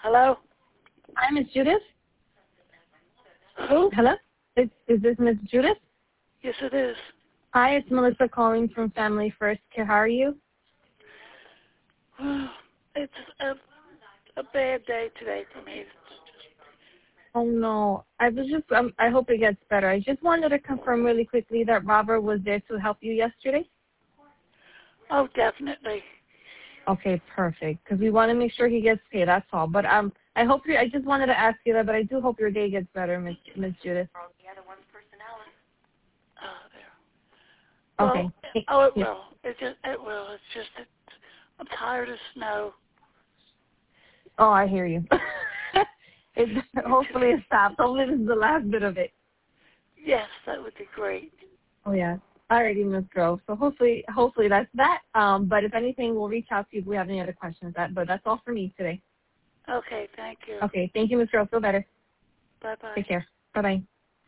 Hello? Hi, Miss Judith. Who? Hello? Is this Miss Judith? Yes, it is. Hi, it's Melissa calling from Family First Care. How are you? It's a bad day today for me. Oh, no. I hope it gets better. I just wanted to confirm really quickly that Robert was there to help you yesterday. Oh, definitely. Okay, perfect. Because we want to make sure he gets paid. That's all. But I just wanted to ask you that, but I do hope your day gets better, Miss Judith. Well, Okay. it will. It will. It's just that I'm tired of snow. Oh, I hear you. Hopefully it stops. Hopefully this is the last bit of it. Yes, that would be great. Oh, yeah. Alrighty, Ms. Grove. So hopefully that's that. But if anything, we'll reach out to you if we have any other questions. But that's all for me today. Okay, thank you. Okay, thank you, Ms. Grove. Feel better. Bye-bye. Take care. Bye-bye.